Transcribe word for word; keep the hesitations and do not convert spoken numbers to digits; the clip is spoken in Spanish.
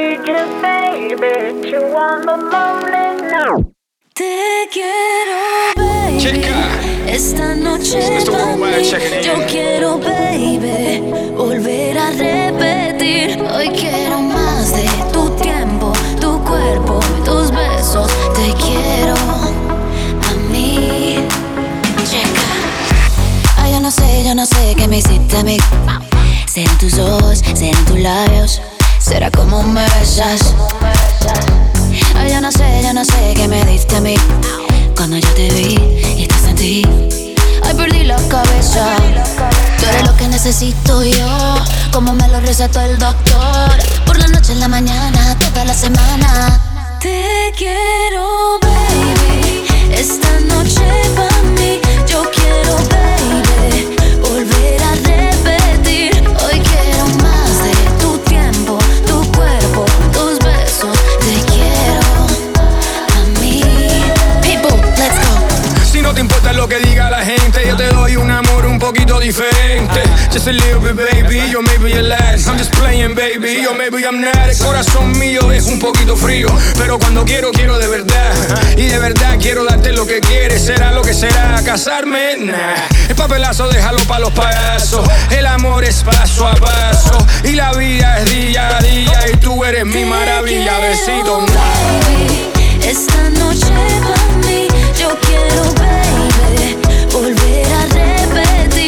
need you, baby. You want the lonely now. Te quiero, baby. Chica. Esta noche pa' mí. Yo quiero, baby, volver a repetir. Hoy quiero más de tu tiempo, tu cuerpo, tus besos. Te quiero a mí. Chica. Ay, yo no sé, yo no sé qué me hiciste a mí. Serán tus ojos, serán tus labios. Será como me besas. Ay, yo no sé, yo no sé qué me diste a mí. Cuando yo te vi y te sentí, ay, perdí la cabeza. Tú eres lo que necesito yo, como me lo recetó el doctor. Por la noche, en la mañana, toda la semana. Te quiero, baby. Esta noche pa' mí. Yo quiero, baby, volver a repetir. Hoy quiero más de tu tiempo, tu cuerpo, tus besos. Te quiero a mí. People, let's go. Si no te importa lo que diga la gente, yo te doy un amor un poquito diferente. Just a little bit, baby, yo maybe you're last. I'm just playing, baby, yo maybe I'm not. El corazón mío es un poquito frío, pero cuando quiero, quiero de verdad. Y de verdad quiero darte lo que quieres. Será lo que será, casarme, nah. El papelazo déjalo pa' los payasos. El amor es paso a paso y la vida es día a día. Y tú eres mi maravilla, besito, nah. Esta noche pa' mí. Yo quiero, baby, volver a repetir.